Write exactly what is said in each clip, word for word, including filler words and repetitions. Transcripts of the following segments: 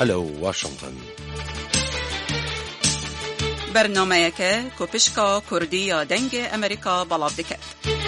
هەلو واشنطن. بەرنامەیەکە کۆپشکا کوردی یا دەنگ ئەمریکا بەڵاو دەکات.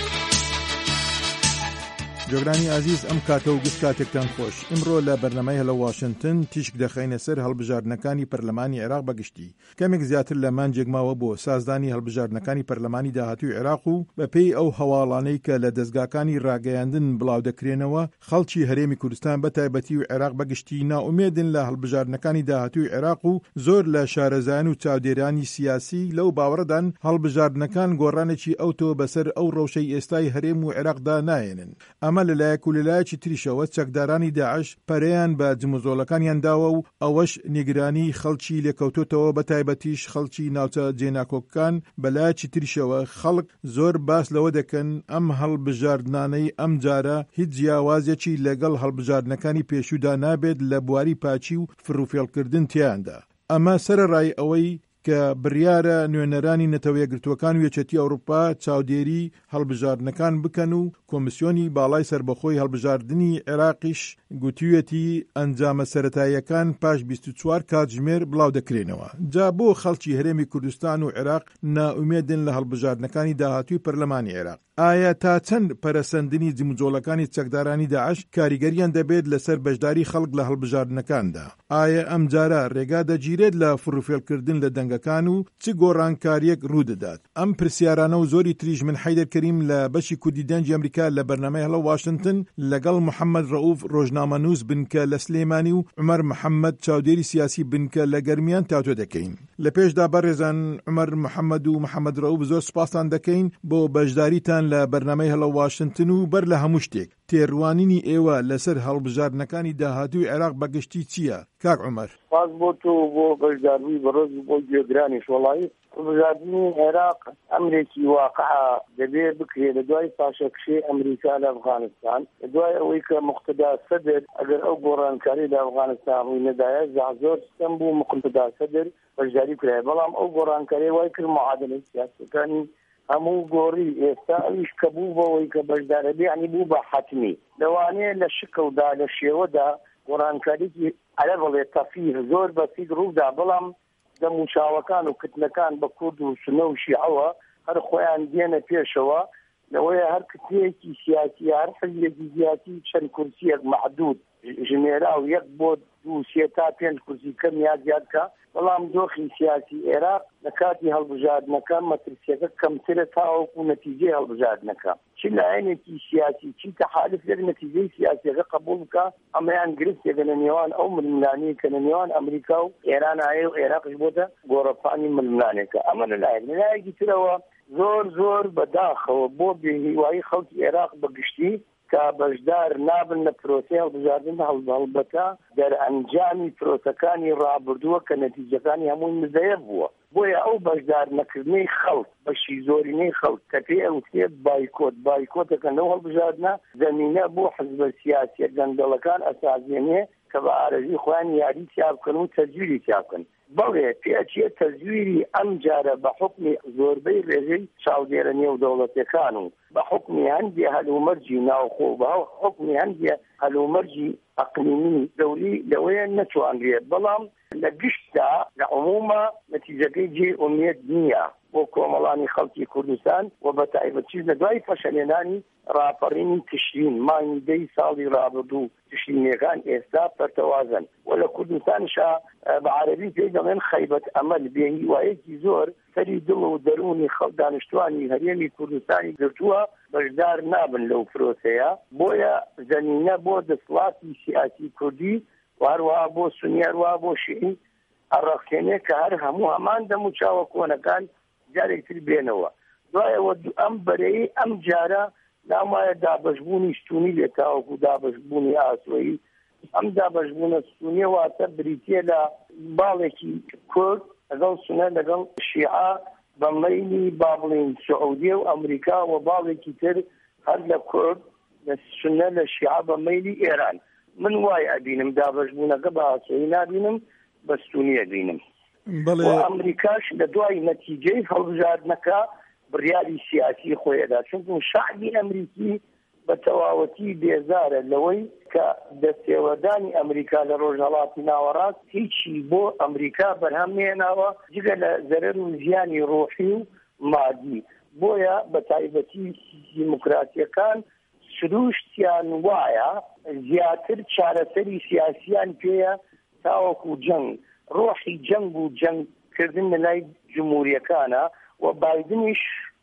جۆگرانی عزیز ئەم کاتە و گشت کاتێکتان خۆش. ئمڕۆ لە بەرنامەی هەلە واشنتن تیشک دەخەینە سەر هەڵبژاردنەکانی پەرلەمانی عێراق بەگشتی. کەمێک زیاتر لە مانجێک ماوە بۆ سازدانی هەڵبژاردنەکانی پەرلەمانی داهاتووی عێراق و بەپێی ئەو هەواڵانەی کە لە دەستگاکانی ڕاگەیاندن بڵاو دەکرێنەوە خەڵکی هەرێمی کوردستان بەتایبەتی و عێراق بەگشتی ناومێدن لە هەڵبژاردنەکانی داهاتووی عێراق و زۆر لە شارەزایان و چاودێرانی سیاسی لەو باوەڕدان هەڵبژاردنەکان گۆڕانێکی ئەوتۆ بەسەر ئەو ڕەوشەی ئێستای هەرێم و عێراقدا نایێنن. ئەمە لەلایەک و لەلایەکی تریشەوە چەکدارانی داعش پەرەیان بە جموزۆڵەکانیان داوە و ئەوەش نیگرانی خەڵکی لێکەوتوتەوە بەتایبەتیش خەڵکی ناوچە جێناکۆکان. بەلایەکی تریشەوە خەڵک زۆر باس لەوە دەکەن ئەم هەڵبژاردنانەی ئەم جارە هیچ جیاوازێکی لەگەڵ هەڵبژاردنەکانی پێشودا نابێت لە بواری پاچی و فڕوفێڵکردن تیاندا. ئەمە سەرەڕای ئەوەی کە بڕیارە نوێنەرانی نەتەوە یەکگرتووەکان و یەکێتی ئەوروپا چاودێری هەڵبژاردنەکان بکەن و کۆمیسیۆنی باڵای سربەخۆی هەڵبژاردنی عێراقیش گوتوویەتی ئەنجامە سەرەتاییەکان پاش بیست و چوار کاتژمێر بڵاو دەکرێنەوە. جا بۆ خەڵکی هەرێمی کوردستان و عێراق نائومێدن لە هەڵبژاردنەکانی داهاتووی پەرلەمانی عێراق؟ ئایا تا چەند پەرەسەندنی جموجۆڵەکانی چەکدارانی داعش کاریگەریان دەبێت لەسەر بەشداری خەڵک لە هەڵبژاردنەکاندا؟ ئایا ئەم جارە ڕێگا دەگیرێت لە فڕوفێڵکردن لە دەنگەکان و چ گۆڕانکاریەک ڕوودەدات؟ ئەم پرسیارانە و زۆری تریژ من حەیدەر کەریم لە بەشی کوردی دەنگی ئەمریکا لە بەرنامەی هەڵە واشنتن لەگەڵ محەممەد ڕەئوف ڕۆژنامەنووس بنکە لە سلێمانی و عومەر محەممەد چاودێری سیاسی بنکە لە گەرمیان تاوتۆ دەکەین. لە پێشدا بەڕێزان عومەر محەممەد و محەممەد ڕەئوف زۆر سوپاسان دەکەین بۆ بەشداریتان لە بەرنامەی هەڵە واشنتن و بەر لە هەموو شتێک تێڕوانینی ئێوە لەسەر هەڵبژاردنەکانی داهاتووی عێراق بەگشتی چییە؟ کاک عومەر. پاس بۆ تۆ بۆ بەشداروی بەڕۆژ بۆ گوێگرانیش وەڵی هەڵبژاردننی عێراق ئەمرێکی واقعا دەبێ بکرێ لە دوای پاشەکشەی ئەمریکا لە ئەفغانستان، لە دوای ئەوەی کە مقتدا سەدر ئەگەر ئەو گۆڕانکاری لە ئەفغانستان ڕووی نەدایە زۆر ستەم بوو مقتدا سەدر بەشداری کرایە، بەڵام ئەو گۆڕانکاری وای کرد معادلەی سیاسەکانی هەموو گۆڕی ئێستا ئەویش کە بوو بەوەی کە بەشدارەبێ ینی بوو بە حتمی لەوانەیە لە شکڵدا لە شێوەدا گۆڕانکاریی ئەلە بڵێ تەفیر زۆر بەسیط ڕوودا، بەڵام دەموچاوەکان و کتنەکان بە کورد و سنە و شیعەوە هەر خۆیان دێنە پێشەوە، لەوەیە هەر کتێکی سیاسی هەر حزبێکی سیاسی چەند کورسیەک محدود ژمێرا و یەک بۆ دوو سێ تا پێنج کورسی کەم یا زیادکە، بەڵام دۆخی سیاسی عێراق لە کاتی هەڵبژاردنەکە مەترسیەکە کەمترە تاوەکو نەتیجەی هەڵبژاردنەکە، چی لایەنێکی سیاسی چی تەحالف لەر نەتیجەی سیاسیەکە قبول بکە. ئەمەیان گرفتێکە لە نێوان ئەو ململانەیە کە لە نێوان ئەمریکا و ئێران هەیە و عێراقش بۆتە گۆڕەپانی ململانێکە. ئەمە لەلایەک لەلایەکی ترەوە زۆر زۆر بەداخەوە بۆ بێهیوایی خەڵکی عێراق بەگشتی کە بەشدار نابن لە پرۆسەی هەڵبژاردن هەڵبەتە دەرئەنجامی پرۆسەکانی ڕابردووە کە نەتیجەکانی هەمووی مزەیە بووە. بۆیە ئەو بەشدار نەکردنەی خەڵک بەشی زۆرینەی خەڵک کە پێی ئەوتێ بایکۆت بایکۆتەکەن لەو هەڵبژاردنە زەمینە بۆ حزبە سیاسیە گەندەڵەکان ئەسازێنێ کە بە ئارەزی خۆیان یاری تیا بکەن و تەجویری تیا بکەن. بەڵێ پێچیە تەزویری ئەم جارە بە حکمی زۆربەی ڕێژەی چاودێرە نێودەوڵەتیەکان و بە حکمی هەندێ هەلومەرجی ناوخۆ بە حکمی هەندێ هەلومەرجی ئەقلیمی دەوری لەوەیە نەتوانرێ، بەڵام لە گشتدا لە عمومە نەتیجەکەی جێ ئومێد نییە بۆ کۆمەڵانی خەڵکی کوردستان و بە تایبەتیش لە دوای پەشەلێنانی ڕاپەڕینی تشرین مانگی دەی ساڵی ڕابردوو تشرینیەکان ئێستا پەرتەوازن و لە کوردستانشا بە عەرەبی پێی دەڵێن خەیبەت ئەمەل بێهیوایەکی زۆر سەری دڵ و دەرونی خەڵک دانیشتوانی هەرێمی کوردستانی گرتووە بەشدار نابن لەو پرۆسەیە. بۆیە زەمینە بۆ دەسڵاتی سیاسی کوردی وهروەها بۆ سونی هەروەها بۆ شیعی ئەڕەخێنێ کە هەر هەموو هەمان دەموچاوە کۆنەکان جارێکتر بێنەوە. دوایەوە ئەم بەرەی ئەم جارە نامایە دابەشبوونی ستونی لێ تاوەکو دابەشبوونی ئاسۆیی. ئەم دابەشبوونە ستونیە واتە بریتیە لە باڵێکی کورد لەگەڵ سونە لەگەڵ شیعە بە مەیلی با بڵێن سعودیە و ئەمریکا و باڵێکی تر هەر لە کورد لە سونە لە شیعە بە مەیلی ئێران. من وای ئەبینم دابەشبوونەکە بە ئاسۆیی نابینم بە ستونیە بینم. و ئەمریکاش لە دوای نەتیجەی هەڵبژاردنەکە بڕیاری سیاسی خۆیەدا، چونکە شعبی ئەمریکی بە تەواوەتی بێزارە لەوەی کە دەستێوەدانی ئەمریکا لە ڕۆژهەڵاتی ناوەڕاست هیچی بۆ ئەمریکا بەرهەم نێناوە جگە لە زەرەر و زیانی ڕۆحی و مادی. بۆیە بە تایبەتی دیموکراتیەکان سروشتیان وایە زیاتر چارەسەری سیاسیان پێیە تاوەکو جەنگ، ڕۆحی جەنگ و جەنگکردن لەلای جمهوریەکانە و بایدنیش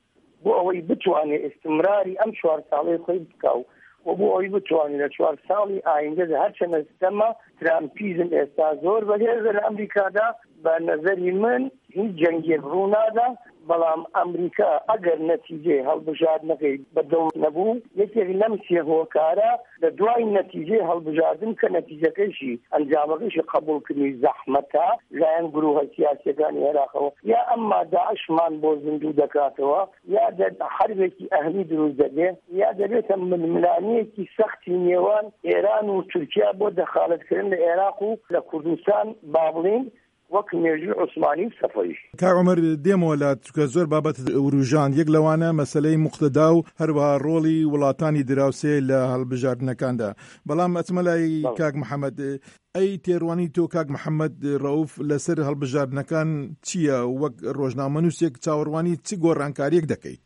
بۆ ئەوەی بتوانێت ئستمراری ئەم چوار ساڵەی خۆی بکاو و بۆ ئەوەی بتوانێت لە چوار ساڵی ئایندە هەرچەندە سیستەمە ترامپیزم ئێستا زۆر بەهێزە لە ئەمریکادا بە نەزەری من هیچ جەنگێک ڕوونادا، بەڵام ئەمریکا ئەگەر نەتیجەی هەڵبژاردنەکەی بەدڵ نەبوو یەکێک لەم سێ هۆکارە لە دوای نەتیجەی هەڵبژاردن کە نەتیجەکەیشی ئەنجامەکەیشی قبوڵکردنی زەحمەتە لایەن گروهە سیاسیەکانی عێراقەوە، یا ئەمما داعشمان بۆ زیندوو دەکاتەوە، یا حربێکی ئەهلی دروست دەبێت، یا دەبێتە ململانیەکی سەختی نێوان ئێران و تورکیا بۆ دەخالەتکردن لە عێراق و لە کوردستان با بڵین وەک مێژووی عوسمانی و سەفەریش. کاک عومەر دێمەوە لە چکە زۆر بابەت وروژان یەک لەوانە مەسەلەی موقتەدا و هەروەها ڕۆڵی وڵاتانی دراوسێ لە هەڵبژاردنەکاندا. بەڵام ئەچمە لای کاک محەممەد، ئەی تێڕوانی تۆ کاک محەممەد ڕەوف لەسەر هەڵبژاردنەکان چییە؟ وەک ڕۆژنامەنووسێک چاوەڕوانی چی گۆڕانکاریەک دەکەیت؟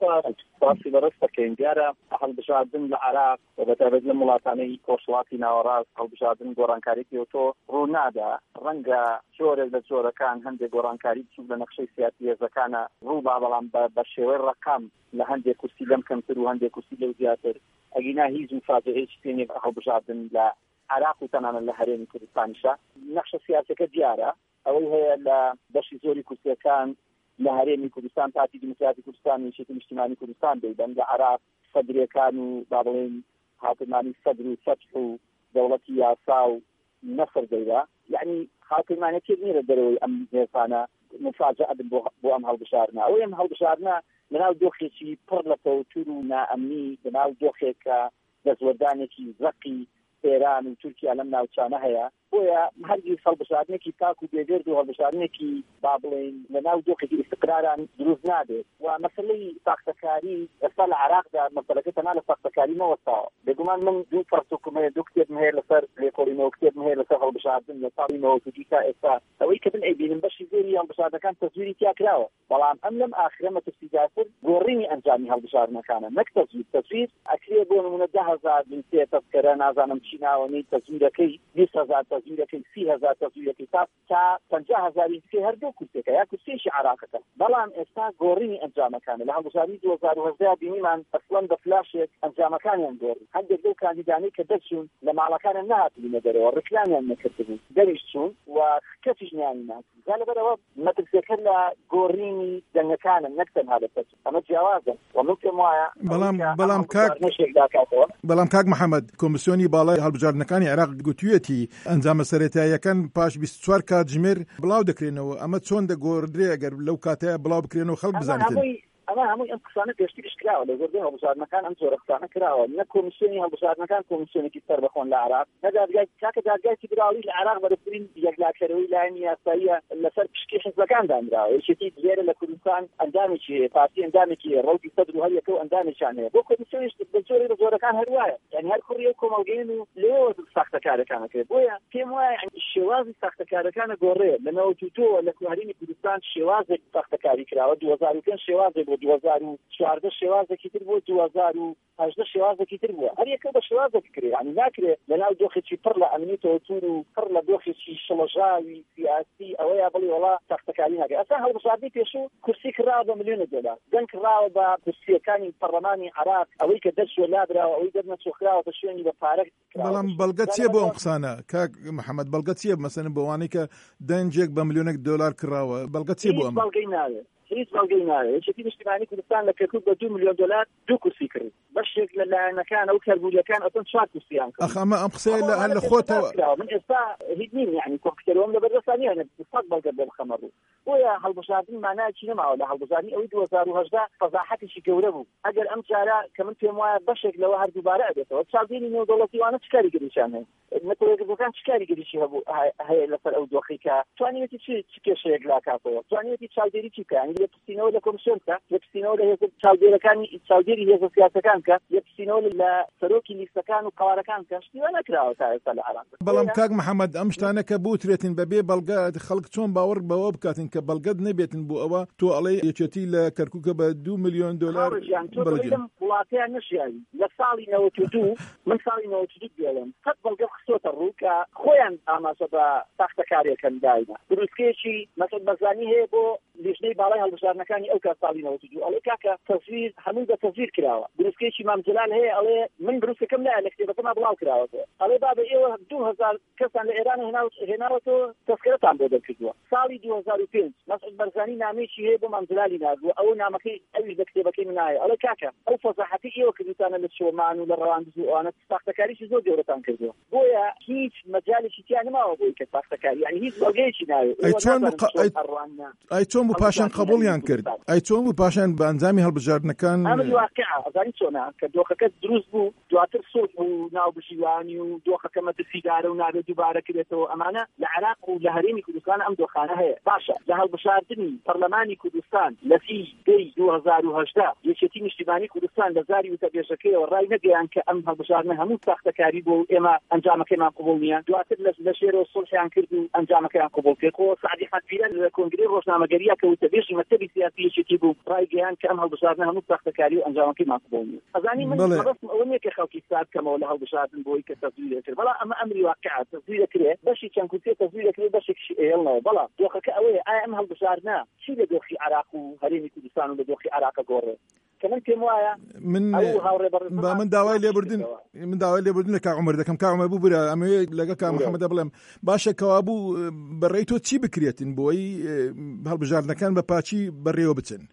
باسی بەڕست دەکەین. دیارە هەڵبژاردن لە عێراق بەتایبەت لە وڵاتانەی کۆشڵاتی ناوەڕاست هەڵبژاردن گۆڕانکاریەکی تۆ ڕوونادا. ڕەنگە جۆرێک لە جۆرەکان هەندێک گۆڕانکاری بچوو لە نەخشەی سیاسی هێزەکانە ڕووبا، بەڵام بە شێوەی ڕقام لە هەندێک کورسی لەم کەمتر و هەندێک کورسی لەو زیاتر ئەگینا هیچ مفاجعەیەکی پێ هەڵبژاردن لە عێراق و تەنانەت لە هەرێمی کوردستانیشە. نەخشە سیاسەکە دیارە ئەوەی هەیە لە بەشی زۆری کورسیەکان لە هەرێمی کوردستان پارتی دیموکراتی کوردستان و یەکێتی نیشتیمانی کوردستان دەیبەن، لە عێراق سەدرەکان و با بڵێن هاوکردمانی سەدر و سەفح و دەوڵەتی یاسا و نەسر دەیدا، یعنی هاوکردمانێکی نیرە دەرەوەی ئەم هێزانە مفاجعە بۆ ئەم هەڵبژاردنە. ئەوەی ئەم هەڵبژاردنە لەناو دۆخێکی پڕ لە تەوتر و نائەمنی، لەناو دۆخێکە دەستوەردانێکی زەقی ئێران و تورکیا لەم ناوچانە هەیە، بۆیە هەرگیز هەڵبژاردنێکی پاک و بێگرد و هەڵبژاردنێکی با بڵێن لەناو دۆخێکی ئیستقراران دروست نابێت. و مەسەلەی ساختەکاری ئێستا لە عێراقدا مەسەلەکە تەنها لە ساختەکاری نەوەستاوە. بێگومان من دوو پرسوکم هەیە، دوو کتێبم هەیە لەسەر لێکۆڵینەوە، کتێبم هەیە لەسەر هەڵبژاردن لە ساڵی نەوەسەدی تا ئێستا. ئەوەی کە من ئەیبینم بەشی زۆری هەڵبژاردنەکان تەزویری تیا کراوە، بەڵام ئەم لەم ئاخرە مەترسیدارتر گۆڕینی ئەنجامی هەڵبژاردنەکانە، نەک تەزویر. تەزویر ئەکرێ بۆ نمونە ده هەزار بنسێ تەسکەرە نازانم چی ناوەنەی تەزویرەکەی بیست هەزار تەزویرەکەی سی هەزار تەزویرەکەی تا تا پەنجا هەزاری تکەی هەردوو کورسێکە یا کورسێکی عێراقەکە. بەڵام ئێستا گۆڕینی ئەنجامەکانە لە هەڵبژاردنی دوو هەزار و هەژدە بینیمان ئەسڵەن بە فلاشێک ئەنجامەکانیان گۆڕی. هەندێک لەو کاندیدانەی کە دەرچوون لە ماڵەکانیان نهاتبوونە دەرەوە، ڕکلانیان نەکردبوون، دەریش چوون و کەسیش نیانی ناکرد. جا لەبەرەوە مەترسیەکە لە گۆڕینی جەنگەکانە نەک تەنها لە تەزویر، ئەمە جیاوازە و من پێم وایە بەڵام بەڵام کاک بەڵام کاک محەممەد، کۆمیسیۆنی باڵای هەڵبژاردنەکانی عێراق گوتوویەتی ئەنجامە سەرەتاییەکان پاش بیست و چوار کاتژمێر بڵاو دەکرێنەوە. ئەمە چۆن دەگۆڕدرێ ئەگەر لەو کاتەیە بڵاو بکرێنەوە خەڵک بزانێتن؟ ئەمە هەمووی ئەم قسانە پێشتریش کراوە لە زۆربەی هەڵبژاردنەکان، ئەم جۆرە قسانە کراوە. نە کۆمیسیۆنی هەڵبژاردنەکان کۆمیسیۆنێکی سەر بەخۆن لە عێراق، نە دادگای کاکە دادگای فیدراڵی لە عێراق بەرەفرین یەکلاکەرەوەی لایەنی یاساییە لەسەر پشکی حیزبەکان دانراوە. یەکێتی لێرە لە کوردستان ئەندامێکی پارتی ئەندامێکی ڕەوتی سەدر و هەر یەکە و ئەندامێکیان هەیە. بۆ کۆمیسیۆنیش بە زۆری لە زۆرەکان هەروایە، یعنی هەر کوڕی و کۆمەڵگەین و لێوە ساختەکارەکانەکەێت. بۆیە پێم وایە شێوازی ساختەکارەکانە گۆڕەیە. لە نەوەت و دووە لە هەرێمی کوردستان شێوازێک ساختەکاری کراوە، دوو هەزار و پێنج شێوازێک بۆ دوو هەزار و چواردە شێوازێکی تر بووە، دوو هەزار و هەژدە شێوازێکی تر بووە. هەر یەکە بە شێوازێک کرێ، یعنی ناکرێت لەناو دۆخێکی پڕ لە ئەمنی تەوتر و پڕ لە دۆخێکی شڵەژاوی سیاسی ئەوەیە بڵێ وەڵا ساختەکاری ناکرێت. ئەستا هەڵبژاردنی پێشوو کورسی کراوە بە ملیۆنە دۆلار، دەنگ کراوە بە کورسیەکانی پەرلەمانی عێراق، ئەوەی کە دەرچووە لابراوە، ئەوەی دەرنەچۆخراوە بە شوێنی بە پارە. بەڵام بەڵگە چییە بۆ ئەم قسانە کاک محەممەد؟ بەڵگە چییە مەسەن بۆ وانەی کە دەنجێک بە ملیۆنێک دۆلار کراوە؟ بەڵگە چییە بۆ ئەم؟ بەڵگەی ناوێت، هیچ بەڵگەی ناوێت. یەکێتی نیشتیمانی کوردستان لە کەرکووک بە دوو ملیۆن دۆلار دوو کورسی کرد، بەشێک لە لایەنەکان ئەو کەربوولەکان ئەتەن چوار کورسییان کرد. ئەخ ئەمە ئەم قسەیە لە خۆتەوە. من ئێستا هیچ نیم، یعنی کۆمپیوتەرەوەم لەبەردەستانی هەیە سەد بەڵگە بۆ بخەمەڕوو. بۆیە هەڵبژاردن مانایەکی نەماوە لە هەڵبژاردنی ئەوەی دوو هەزار و هەژدە فەزاحەتێکی گەورە بوو. ئەگەر ئەم جارە کە من پێم وایە بەشێک لەوە هەر دووبارە ئەبێتەوە، چاودێری نێودەوڵەتیوانە چ کاریگەریشیان هەیە؟ نەتەوەیەکەکان چ کاریگەریشی هەبوو هەیە لەسەر ئەو دۆخی کە توانێتی چ کێشەیەک لاکاتەوە، توانێتی چاودێری چی بکە، یعنی لە پرسیینەوە لە کۆمیسیۆن بکە، لە پرسیینەوە لە هێزە چاودێرەکانی چاودێری هێزە سیاسەکان کە یەکسینەوە لە سەرۆکی لیستەکان و قوارەکان کەشتیوە نەکراوە تا ئێستا لە عێراق. بەڵام کاک محەممەد ئەم شتانە کە بوترێتن بەبێ بەڵگە خەڵک چۆن باوەڕ بەوە بکاتن کە بەڵگەت نەبێتن بۆ ئەوە تۆ ئەڵێ یەکێتی لە کەرکووکە بە دوو میلیۆن دۆلار وڵاتیان نەشیایی لە ساڵی نەوەت و دوو من ساڵی نەوەت و دوو دێڵم قەت بەڵگە خستۆتە ڕوو کە خۆیان ئاماژە بە ساختەکاریەکەن دایدا دروستکێکی مەسەد بەزانی هەیە بۆ لیژنەی باڵای هەڵبژارنەکانی ئەو کات ساڵی نەوەت و دوو ئەڵێ کاکە تەزویر هەموو بە تەزویر کراوە دروستکێکی مامجلال هەیە ئەڵێ من دروستەکەم لایە لە کتێبەکەما بڵاو کراوەتەوە ئەڵێ بابە ئێوە دوو هەزار کەسان لە ئێران هێناوەتەوە تەسکرەتان بۆ دەرکردووە ساڵی دوو هەزار و پێنج مەسعود بەرزانی نامێکی هەیە بۆ مامجلالی نردووە ئەو نامەکەی ئەویش لە کتێبەکەی من نایە ئەڵێ کاکە ئەو فەزاحەتی ئێوە کردوتانە لە شۆمان و لە ڕەواندز و ئەوانە ساختەکاریشی زۆر گەورەتان کردووە بۆیە هیچ مەجالێکی تیان نەماوە بۆی کە ساختەکاری یعنی هیچ بەڵگەیەکی ناوێت ئەی چۆن بوو پاشان قبوڵیان کرد ئەی چۆن بوو پاشان بە ئەنجامی هەڵبژاردنەکان ئەمەی واقعە ئەزانی چۆنە کە دۆخەکە دروست بوو دواتر سۆت و ناوبژیوانی و دۆخەکە مەترسیدارە و نابێت دووبارە کرێتەوە ئەمانە لە عێراق و لە هەرێمی کوردستان ئەم دۆخانە هەیە باشە لە هەڵبژاردننی پەرلەمانی کوردستان لە سی دەی دوو هەزار و هەژدە یەکێتی نیشتیمانی کوردستان لە زاری وتەبێژەکەیەوە ڕای نەگەیان کە ئەم هەڵبژاردنە هەموو ساختەکاری بۆ ئێمە ئەنجامەکەیمان قبوڵ نییە دواتر لە شێرەوە سڵحیان کرد و ئەنجامەکەیان قبوڵ کرد خۆ سعدی حەتفیرە لە کۆنگرەی ڕۆژنامەگەریە کە وتەبێژی مەکتەبی سیاسی یەکێتی بوو ڕای گەیان کە ئەم هەڵبژاردنە هەموو ساختەکاری و ئەنجامەکەیمان قبوڵ نییە ئەزانی من بەڵێ ئەوە نییە کە خەڵکی سات کەمەوە لە هەڵبژاردن بۆی کە تەزویر کرد بەڵام ئەمە ئەمری واقعە تەزویر دەکرێت بەشی چەند کورسێ تەزویر دەکرێت بەشێکیشی ئێڵنەوە بەڵام دۆخەکە ئەوەیە ئایا ئەم هەڵبژاردنە چی لە دۆخی عێراق و هەرێمی کوردستان و لە دۆخی عێراقە گۆڕێت كمان پێم وایە من من داوای لێبوردن من داوای لێبوردن لە کاک عومەر دەکەم کاک عومەر بوو برا ئەمەوێ لەگەڵ کاک محەممەد بڵێم باشە کەوا بوو بەڕێی تۆ چی بکرێتن بۆی هەڵبژاردنەکان بە پاچی بەڕێوە بچن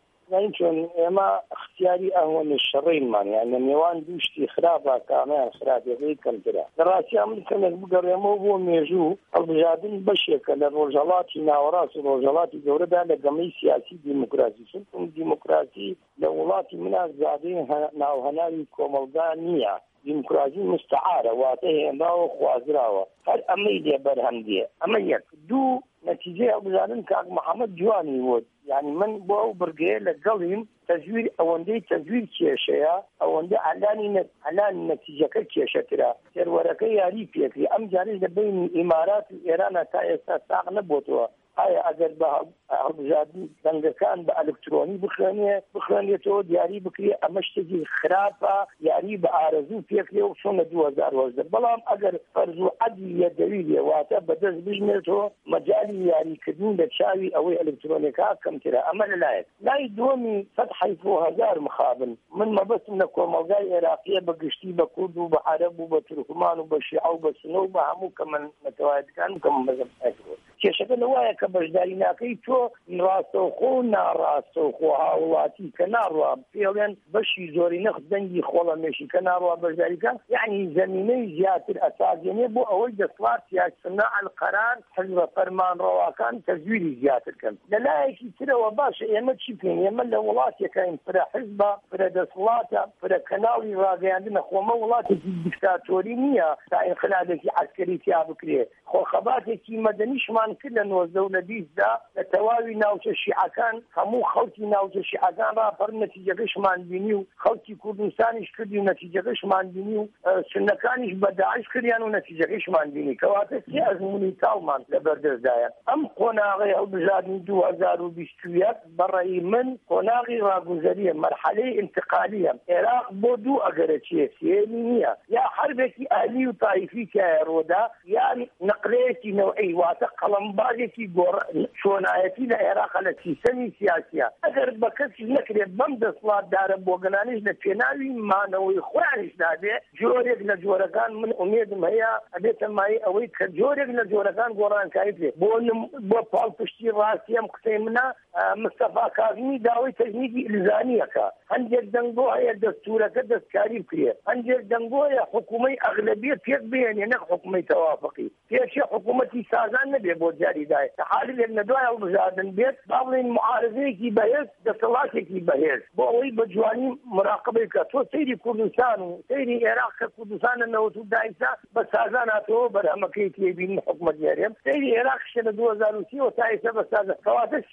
چۆن ئێمە اختیاری ئەوەنی شەڕینمان یانە نێوان دووشتی خراپە کامیان خراپەکەی کەمترە لە ڕاستی ئەمن کەمێک بگەڕێمەوە بۆ مێژوو هەڵبژاردن بەشێکە لە ڕۆژهەڵاتی ناوەڕاست و ڕۆژهەڵاتی گەورەدا لە گەمەی سیاسی دیموکراسی چونکە دیموکراسی لە وڵاتی مناک زادەی ناوهەناوی کۆمەلگا نییە دیموکراسی مستعارە واتە هێنداوە خوازراوە هەر ئەمەی لێ بەرهەم دێ ئەمە یەک دوو نتیجەی هەڵبژاردن کاک محەممەد جوانی وت يعني من بۆ ئەو بڕگەیە لەگەڵیم تەزویر ئەوەندەی تەزویر کێشەیە ئەوەندە ئەلانی ئەلانی نەتیجەکە کێشەترە سێروەرەکە یاری پێکری ئەم جارش لە بینی ئیمارات و ئێرانە تا ئێستا ساغ نەبووتەوە ئایا ئەگەر بە هەڵبژاردن دەنگەکان بە ئەلکترۆنی بخوێنێ بخوێنێتەوە دیاری بکرێ ئەمە شتێکی خراپە یاری بە ئارەزوو پێکرێ و چۆن لە دوو هەزار و هەژدە بەڵام ئەگەر فەرز و عەدلی یەکدەوی واتە بەدەست بژمێتەوە مەجالی یاریکردن لە چاوی ئەوەی ئەلکترۆنیکا کەمترە ئەمە لەلایەک لای دووەمی سەد حەیف و هەزار مخابن من مەبەستم لە کۆمەلگای عێراقیە بە گشتی بە کورد و بە عەرەب و بە تورکمان و بە شیعە و بە سونە و بە هەموو کە من نەتەوایەتەکان و کە من مەزەب ئەکرۆ کێشەکە لەوایە کە بەشداری ناکەی تۆ ڕاستەوخۆ و ناڕاستەوخۆ هاوڵاتی کە ناڕوا پێڵێن بەشی زۆری نەخ دەنگی خۆڵەمێشی کە ناڕوا بەشداریکە یعنی زەمینەی زیاتر ئەسازێنێ بۆ ئەوەی دەسڵات سیاسەتنا القەرار حزبە فەرمانڕەواکان تەزویری زیاترکەن لەلایەکی ترەوە باشە ئێمە چی بکەین ئێمە لە وڵاتێکین فرە حزبە فرە دەسڵاتە فرە کەناڵی ڕاگەیاندنە خۆمە وڵاتێکی دیکتاتۆری نییە تا ئینقلابێکی عەسکەری تیا بکرێ خۆخەباتێکی مەدەنیشمان کرد لە نۆزدە و لە بیستدا لە تەواوی ناوچە شیعەکان هەموو خەڵکی ناوچە شیعەکان ڕاپەڕ نەتیجەکەشمان بینی و خەڵکی کوردستانیش کردی و نەتیجەکەشمان بینی و سونەکانیش بە داعش کردیان و نەتیجەکەشمان بینی کەواتە سێ ئەزموونی تاڵمان لەبەردەستدایە ئەم قۆناغی هەڵبژاردنی دوو هەزار و بیست و یەک بەڕێی من قۆناغی ڕاگوزەریە مەرحەلەی انتقالیە عێراق بۆ دوو ئەگەرەچیە سێمی نییە یا حربێکی ئاهلی و تایفی تایە ڕۆدا یان نەقلەیەکی نەوعی واتە قەڵەمبازێکی چۆنایەتی لە عێراق لە سیستەمی سیاسیە ئەگەر بە کەسی نەکرێت بەم دەسڵاتدارە بۆگەنانیش لە پێناوی مانەوەی خۆیانیش نابێ جۆرێک لە جۆرەکان من ئومێدم هەیە ئەبێتە مای ئەوەی کە جۆرێک لە جۆرەکان گۆڕانکاری بێ بۆ بۆ پاڵپشتی ڕاستی ئەم قسەی منە مستەفا کاظمی داوای تەجنیدی ئیلزامیەکە هەندێک دەنگۆ هەیە دەستورەکە دەستکاری بکرێ هەندێک دەنگۆیە حکوومەی ئەغلەبیەت پێک بێنێ نەک حکوومەی تەوافقی پێشی حکوومەتی سازان نەبێ بۆ جاریدای حالێک لە دوای هەڵبژاردن بێت با بڵێن معارضەیەکی بەهێز دەسەڵاتێکی بەهێز بۆ ئەوەی بە جوانی مراقبەی کە تۆ سەیری کوردستان و سەیری عێراق کە کوردستانە نەوەت و دایسا بە سازان هاتەوە بەرهەمەکەی تێبینی حکوومەت یاریێم سەیری عێراق شە لە دوو هەزار و سی و تا ئێستا بە سازان کەواتە سیستەمی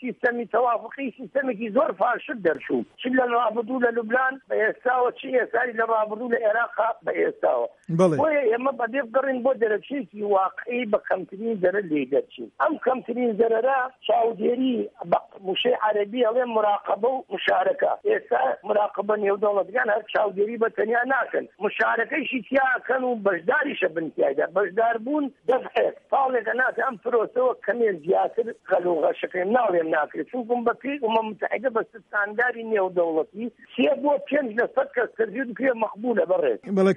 توافقی سیستمێکی زۆر فاشل دەرچوو چ لە ڕابردوو لە لوبنان بە ئێستاوە چ ئێستاری لە ڕابردوو لە عێراق بە ئێستاوە بۆیە ئێمە بەبێ بگەڕین بۆ دەرەچێکی واقعی بە کەمترین زەرەر لێ دەرچین ئەم کەمترین زەرەرە چاودێری بە موشەی عەرەبی ئەڵێ مراقبە و مشارەکە ئێستا مراقبە نێودەوڵەتیان هەر چاودێری بە تەنیا ناکەن مشارەکەیشی تیاکەن و بەشداریشە بنتیایدا بەشدار بوون دەفعێت پاڵێکە ناتە ئەم پرۆسەوە کەمێک زیاتر غەلوغەشەکەی ناوێم ناکرێت چونکم بە پێی ئومە متحیدە بە ستانداری نێودەوڵەتی سێ بۆ پێنج لە سەد کەس تەزویر بکرێ مەقبولە بەڕێز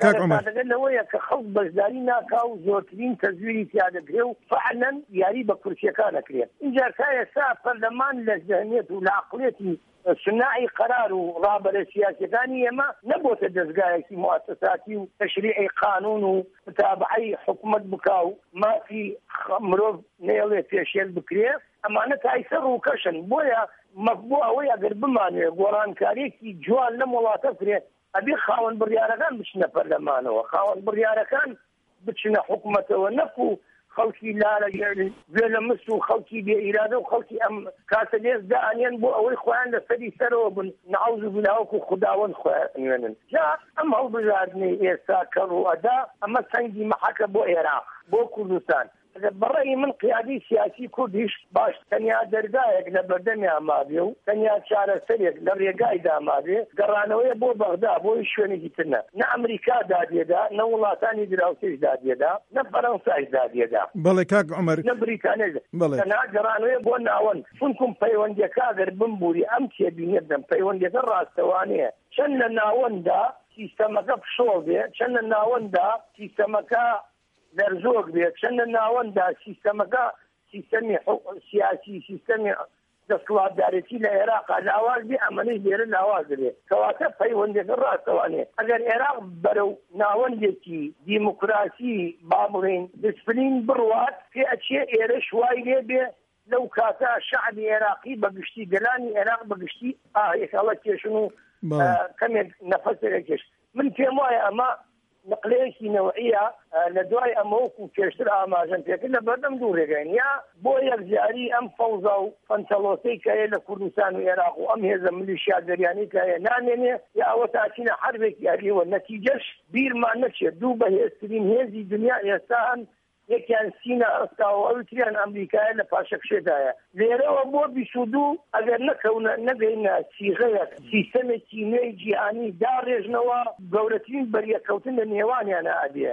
لەوەیە کە خەڵک بەشداری ناکا و زۆرترین تەزویری تیادەکرێ و فعلا یاری بە کورسیەکانەکرێت اینجا تا ئێستا پەرلەمان لە ذهنیەت و لە عەقڵیەتی صناعی قرار و ڕابەرە سیاسەکانی ئێمە نەبووتە دەستگایەکی مواسساتی و تەشریعی قانون و متابعەی حکومەت بکا و مافی مرۆڤ نێڵێ پێشێل بکرێ ئەمانە تایسە ڕووکەشن بۆیە مەکبوو ئەوەی ئەگەر بمانوێ گۆڕانکاریەکی جوان لەم وڵاتە بکرێت ئەبێ خاوەن بڕیارەکان بچنە پەرلەمانەوە خاوەن بڕیارەکان بچنە حکومەتەوە نەکو خەڵکی لارە گوێ لە مست و خەڵکی بێ ئیرادە و خەڵکی ئەم کاتە لێز دائانێن بۆ ئەوەی خۆیان لە سەری سەرەوە بن نەعوذ بالله وەکو خوداوەند خۆیان جا ئەم هەڵبژاردنەی ئێستا کە ڕوئەدا ئەمە سەنگی مەحەکە بۆ عێراق بۆ کوردستان بەڕێی من قیادی سیاسی کوردیش باش تەنیا دەرگایەک لە بەردەمیان مابێ و تەنیا چارەسەرێک لە ڕێگایدا مابێ گەڕانەوەی بۆ بەغدا بۆی شوێنێکی ترنە نە ئەمریکا دادێدا نە وڵاتانی دراوسێش دادێدا نە فەرەنسایش دادێدا بەڵێ کاک عومەر نە بریتانیاش تەنها گەڕانەوەی بۆ ناوەند چونکم پەیوەندیەکە ئەگەر بمبووری ئەم تێبینێ بدەم پەیوەندیەکە ڕاستەوانەیە چەند لە ناوەندا سیستەمەکە پشۆ بێ چەند لە ناوەندا سیستەمەکە دەرزۆک بێت چەند لە ناوەندا سیستەمەکە سیستەمی سیاسی سیستەمی دەسەڵاتدارێتی لە عێراقا لاواز بێ ئەمەنەی لێرە لاواز دەبێت کەواتە پەیوەندێکە ڕاستەوانێ ئەگەر عێراق بەرەو ناوەندێکی دیموکراسی با بڵێن دسپلین بڕوات پێ ئەچێ ئێرە شوای لێ بێ لەو کاتە شەعبی عێراقی بەگشتی گەلانی عێراق بەگشتی ئاهێکەڵە کێشن و کەمێک نەفەسێکێش من پێم وایە ئەمە نقلەیەکی نەوعیە لە دوای ئەمەوەکو پێشتر ئاماژەن پێکرد لە بەردەم دوو ڕێگەین یا بۆ یەکجاری ئەم فەوزا و فەنتەڵۆسەی کە هەیە لە کوردستان و عێراق و ئەم هێزە میلیشیا دەریانی کە هەیە نامێنێ یا ئەوە تاچینە حربێکی یاریەوە نەتیجەش بیرمان نەچێت دوو بەهێزترین هێزی دنیا ئێستا هەن یەکیان سینە ئەستاوە ئەوتریان ئەمریکایە لە پاشەکشێدایە لێرەوە بۆ بیست و دوو ئەگەر نەکەونە نەگەینە سیغەیەک سیستەمێکی نوێی جیهانی داڕێژنەوە گەورەترین بەریەکەوتن لە نێوانیانە ئەبێ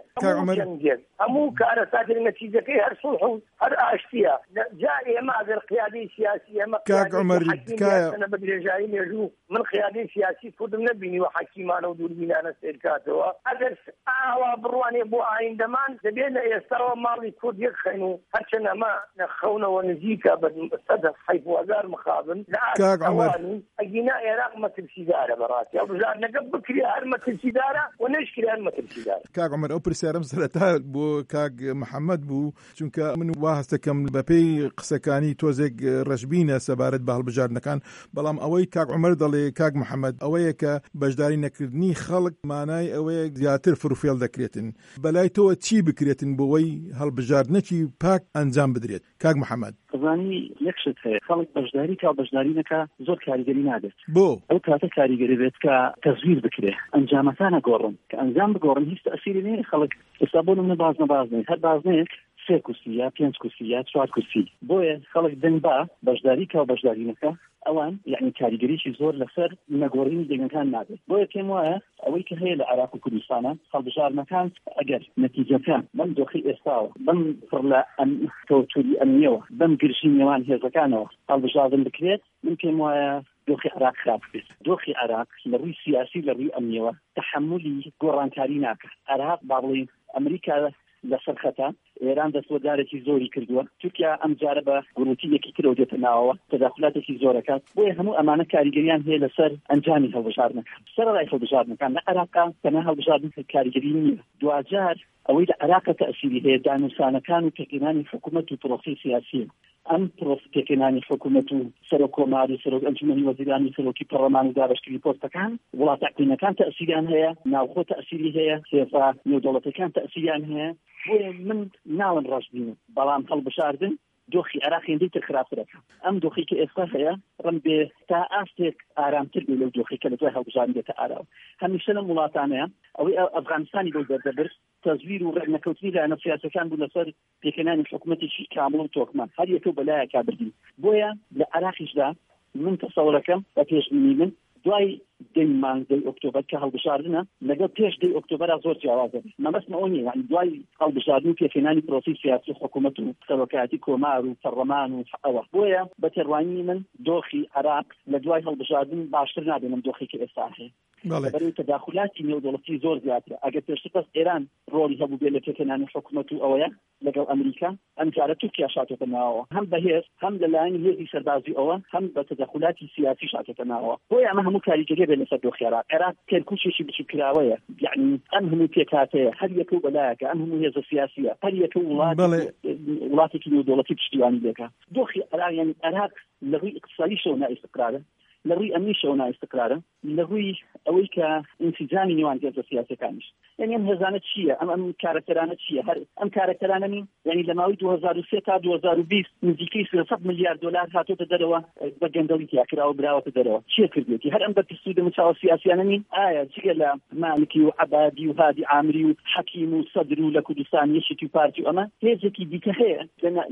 هەموو کارە ساتر نەتیجەکەی هەر سوڵح و هەر ئاشتیە جا ئێمە ئەگەر قیادەی سیاسی ئێمە بە درێژایی مێژوو من قیادەی سیاسی کوردم نەبینی و حەکیمانە و دووربینانە سیرکاتەوە ئەگەر ئاوا بڕوانێ بۆ ئایندەمان دەبێت لە ئێستاوە ماڵی کورد یەک خەین و هەرچەند ئەمە خەونەوە نزیکە بە سەد حەیف و هەزار مخابن لە ئاوانی ئەگینا عێراق مەترسیدارە بەڕاستی هەڵبژاردنەکە بکرێ هەر مەترسیدارە و نەشکرێ هەر مەترسیدارە. کاک عومەر ئەو پرسیارەم سەرەتا بۆ کاک محەممەد بوو چونکە من وا هەستەکەم بەپێی قسەکانی تۆزێک ڕەشبینە سەبارەت بە هەڵبژاردنەکان بەڵام ئەوەی کاک عومەر دەڵێ کاک محەممەد ئەوەیە کە بەشداری نەکردنی خەڵک مانای ئەوەیە زیاتر فروفێڵ دەکرێتن بەلای تۆوە چی بکرێتن بۆەوەی هەڵبژاردنەکی پاک ئەنجام بدرێت. کاک محەممەد قزانی یەکشت هەیە خەڵک بەشداری کا بەشداری نەکە زۆر کاریگەری نادێت بۆ ئەو کاتە کاریگەری بێت کە تەزویر بکرێ ئەنجامەکانە گۆڕن کە ئەنجام بگۆڕن هیچ تەئسیری نەیە خەڵک ئێستا بۆ نمونە باز نەبازنێت هەر بازنەیەک سێ کورسی یا پێنج کورسی یا چوار کورسی بۆیە خەڵک دەنگ با بەشداری کا بەشداری نەکە ئەوان یعنی کاریگەریشی زۆر لەسەر نەگۆڕینی دەنگەکان نابێت بۆیە پێم وایە ئەوەی کە هەیە لە عێراق و کوردستانە هەڵبژاردنەکان ئەگەر نەتیجەکان بەم دۆخی ئێستاوە بەم پڕ لە تەوتوری ئەمنیەوە بەم گرژی نێوان هێزەکانەوە هەڵبژاردن بکرێت من پێم وایە دۆخی عێراق خراپ بێت. دۆخی عێراق لە ڕووی سیاسی لە ڕووی ئەمنیەوە تەحملی گۆڕانکاری ناکات. عێراق با بڵێن ئەمریکا لەسەر خەتە ئێران دەستوەدارێکی زۆری کردووە تورکیا ئەم جارە بە گروتی یەکی ترەوە دێتە ناوەوە تەداخلاتێکی زۆرەکات بۆیە هەموو ئەمانە کاریگەریان هەیە لەسەر ئەنجامی هەڵبژاردنەکان سەرەڕای هەڵبژاردنەکان لە عێراقا تەنها هەڵبژاردن کاریگەری نییە دوجار ئەوەی لە عێراقا تەئسیری هەیە دانووسانەکان و پێکهێنانی حکوومەت و پرۆسی سیاسیە ئەم پێکهێنانی حکوومەت و سەرۆک کۆماری سەرۆک ئەنجومەنی وەزیرانی سەرۆکی پەرلەمان و دابەشکردنی پۆستەکان وڵاتە حکوومەتەکان تەئسیریان هەیە ناوخۆ تەئسیری هەیە هێزە نێودەوڵەتەکان تەئسیریان هەیە بۆیە من ناڵم ڕەشبینم بەڵام هەڵبژاردن دۆخی عێراق هێندەی تر خراپترەکە. ئەم دۆخی کە ئێستا هەیە ڕەن بێ تا ئاستێک ئارامتر بێ لەو دۆخی کە لە دوای هەڵبژاردن دێتە ئاراوە. هەمیشە لەم وڵاتانەیە ئەوەی ئەفغانستانی بۆ دەردەبرد تەزویر و ڕێنەکەوتنی لایەنە سیاسەکان بوو لەسەر پێکەنانی حکوومەتێکی کامڵ و تۆکمان هەر یەکەو بەلایەکا بردین. بۆیە لە عێراقیشدا من تەسەوڕەکەم بە پێشبینی من دوای دەی مانگدەی ئۆکتۆبەر کە هەڵبژاردنە لەگەڵ پێش دەی ئۆکتۆبەرا زۆر جیاوازە. مەبەستمە ئەوە نییە، یعنی دوای هەڵبژاردن و پێکەنانی پرۆسی سیاسی حکوومەت و سەرۆکایەتی کۆمار و پەرلەمان و ئەوە. بۆیە بە تێڕوانی من دۆخی عێراق لە دوای هەڵبژاردن باشتر نابێنم دۆخی کە ئێستا هەیە. بەڕێوەی تەداخلاتی نێودەوڵەتی زۆر زیاترە. ئەگەر پێشتر بەس ئێران ڕۆڵی هەبوو بێت لە پێکەنانی حکوومەت و ئەوەیە لەگەڵ ئەمریکا، ئەم جارە تورکیا شاتێتە ناوەوە، هەم بەهێز هەم لەلایەن هێزی سەربازی ئەوە هەم بە تەداخلاتی سیاسی شاتێتە ناوەوە. بۆیە ئەمە هەموو کاریگەریە بێت لەسەر دۆخی عێراق. عێراق کێرکوچێکی بچووکراوەیە، یعنی ئەم هەموو پێکهاتەیە، هەر یەکەو بەلایەکە، ئەم هەموو هێزە سیاسیە، هەر یەکەو وڵاتێکی نێودەوڵەتی پشتیوانی دەکات. دۆخی عێراق یعنی عێراق لە ڕووی اقتصادیشەوە نائیستقرارە، لە ڕووی ئەمنیشەوە نائیستقرارە، لە ڕووی ئەوەی کە ئینسیجامی نێوان هێزە سیاسەکانیش. یعنی ئەم هێزانە چییە؟ ئەم ئەم کارکتەرانە چییە؟ هەر ئەم کارکتەرانە نین، یعنی لە ماوەی دوو هەزار و سێ تا دوو هەزار و بیست نزیکەی سێسەد ملیار دۆلار هاتۆتە دەرەوە بە گەندەڵی تیاکراوە براوەتە دەرەوە. چیە کردێتی؟ هەر ئەم بەرپرسی دەمەچاوە سیاسیانە نین؟ ئایا جگە لە مالکی و عەبادی و هادی عامری و حەکیم و سەدر و لە کوردستان یەشێکی و پارتی و ئەمە هێزێکی دیکە هەیە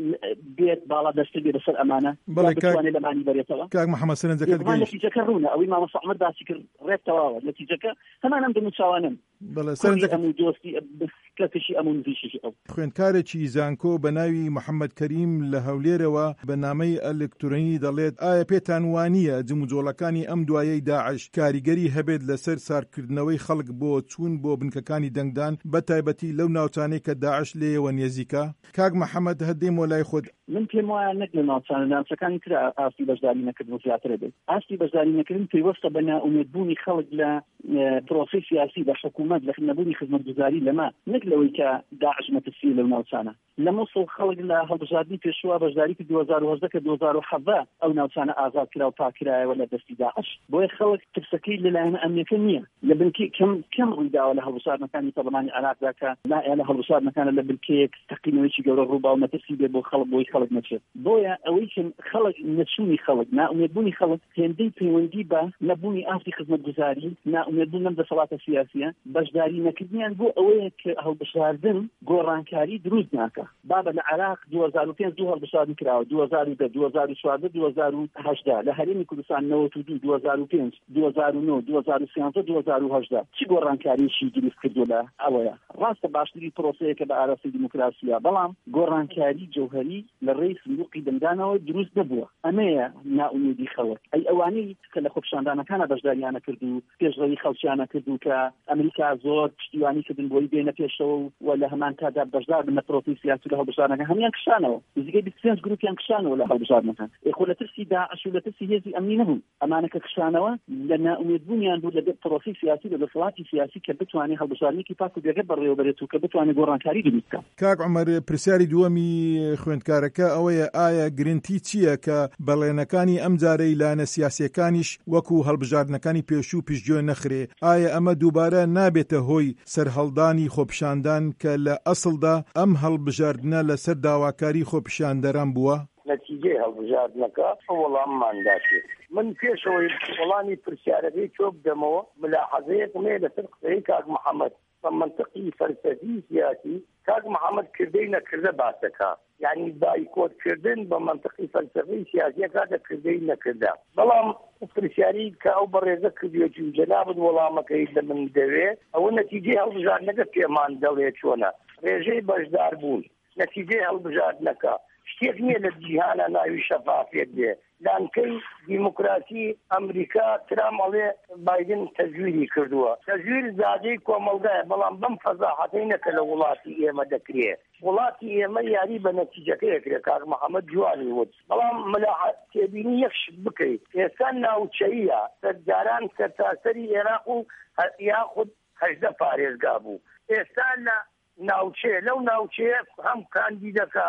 بێت باڵا دەستە بێ لەسەر ئەمانە بتوانێت لەمانی بەرێتەوە؟ کاک محەممەد سەرنجەکەت گەیشت. نەتیجەکە ڕوونە، ئەوەی مامۆستا عومەر باسی کرد ڕێک تەواوە. نەتیجەکە هەمان ئەم دەموچاوانن. بەڵێ سەرنجەکە ئەموو دۆستی کەسێکی ئەموو نزیشی ئەو خوێندکارێکی زانکۆ بە ناوی محەممەد کەریم لە هەولێرەوە بە نامەی ئەلکترۆنی دەڵێت ئایا پێتان وانییە جموجۆڵەکانی ئەم دوایەی داعش کاریگەری هەبێت لەسەر سارکردنەوەی خەڵک بۆ چوون بۆ بنکەکانی دەنگدان بە تایبەتی لەو ناوچانەی کە داعش لێەوە نێزیکە؟ کاک محەممەد هەدێمەوە لای خۆت. من پێم وایە نەک لە ناوچانە ناوچەکانی تر ئاستی بەشداری نەکردن زیاتر بێت. ئاستی بەشداری نەکردن پێیوەستە بە ناومێدبوونی خەڵک لە پرۆسی سیاسی بە حکوومەت لە نەبوونی خزمەتگوزاری لەما، نەک لەوەی کە داعش مەترسی لەو ناوچانە. لە مووسڵ خەڵک لە هەڵبژاردننی پێشوە بەشداری کرد دوو هەزار و هەژدە کە دوو هەزار و حەڤە ئەو ناوچانە ئازاد کرا و پاکرایەوە لە دەستی داعش. بۆیە خەڵک ترسەکەی لەلایەن ئەمنیەکە نییە. لە بنکی کەم کەم ڕوویداوە لە هەڵبژاردنەکانی پەرلەمانی عێراقدا کە لا لە هەڵبژاردنەکانە لە بنکەیەک تەقینەوەیکی گەورە ڕووبا و مەترسی بێ بۆ خەڵک بۆی خەڵک نەچێت. بۆیە ئەوەی کە خەڵک نەچوونی خەڵک ناومێدبوونی خەڵک هێندەی پەیوەندی بە نەبوونی ئاستی خزمەتگوزاری، ناومێدبوون لەم دەسەڵاتە سیاسیە، بەشداری نەکردنیان بۆ ئەوەیە کە هەڵبژاردن گۆڕانکاری دروست ناکە. بابە لە عێراق دوو هەزار و پێنج دوو هەڵبژاردن کراوە، دوو هەزار و دە، دوو هەزار و چواردە، دوو هەزار و هەژدە، لە هەرێمی کوردستان نەوەت و دوو، دوو هەزار و پێنج، دوو هەزار و نۆ، دوو هەزار و سیانزە، دوو هەزار و هەژدە چی گۆڕانکاریشی دروست کردو لە ئەوەیە؟ ڕاستە باشتری پرۆسەیەکە بە ئاراستی دیموکراسیە، بەڵام گۆڕانکاری جەوهەری لە ڕێی سندوقی دەنگدانەوە دروست نەبووە. ئەمەیە ناومێدی خەڵک. ئەی ئەوانەی کە لە خۆپیشاندانەکانە بەشداریانە کرد و پێشڕەوی خەڵکیانە کرد و کە ئەمریکا زۆر پشتیوانی کردن بۆی بێنە پێشەوە و لە هەمان کادا بەشدار بنە پرۆسی سیاسی لە هەڵبژاردنەکە هەمیان کشانەوە، نزیکەی بیست و پێنج گروپیان کشانەوە لە هەڵبژاردنەکان. ئێخۆ لە ترسی داعش و لە ترسی هێزی ئەمنی نەبوون. ئەمانە کە کشانەوە لە ناومێدبوونیان بوو لە پرۆسی سیاسی لە دەسەڵاتی سیاسی کە بتوانێت هەڵبژاردنێکی پاک و بێگە بەڕێوەبرێت و کە بتوانێت گۆڕانکاری دروست بکات. کاک عومەر پرسیاری دووەمی خوێندکارەکە ئەوەیە ئایا گرنتی چییە کە بەڵێنەکانی ئەم جارەی لایەنە سیاسیەکانیش وەکو هەڵبژاردنەکانی پێشوو پیشگوێ نەخرێ؟ ئایا ئەمە دووبارە نابێتە هۆی سەرهەڵدانی خۆپیشاندان کە لە ئەسڵدا ئەم هەڵبژاردنە لەسەر داواکاری خۆپیشاندەران بووە؟ نەتیجەی هەڵبژاردنەکە وەڵاممانداکرد. من پێشەوەی وەڵامی پرسیارەکەی تۆ بدەمەوە ملاحەزەیەکم هەیە لەسەر قسەی کاک محەممەد بە منطقی فەلسەفی سیاسی. کاک محەممەد کردەی نەکردە باسەکە، یعنی بایکۆتکردن بە منطقی فەلسەفی سیاسیە کاتە کردەی نەکردە. بەڵام پرسیاری کە ئەو بەڕێزە کردوێتی و جەنابەت وەڵامەکەی لە من دەوێت ئەوە نەتیجەی هەڵبژاردنەکە پێمان دەڵێت چۆنە. ڕێژەی بەشدار بوون نەتیجەی هەڵبژاردنەکە شتێک نییە لە جیهانە ناوی شەفافیت بێ. لانکەی دیموکراسی ئەمریکا ترامەڵێ بایدن تەزویری کردووە. تەزویر زادەی کۆمەڵگایە، بەڵام بەم فەزاحەتەی نەکە لە وڵاتی ئێمە دەکرێت. وڵاتی ئێمە یاری بە نەتیجەکەیەکرێت. کاک محەممەد جوانی وت. بەڵام ملاحەت تێبینی یەکش بکەیت. ئێستا ناوچەیە سەرداران سەرتاسەری عێراق و یاخود هەژدە پارێزگا بوو. ئێستا لە ناوچەیە، لەو ناوچەیە هەم کاندیدەکە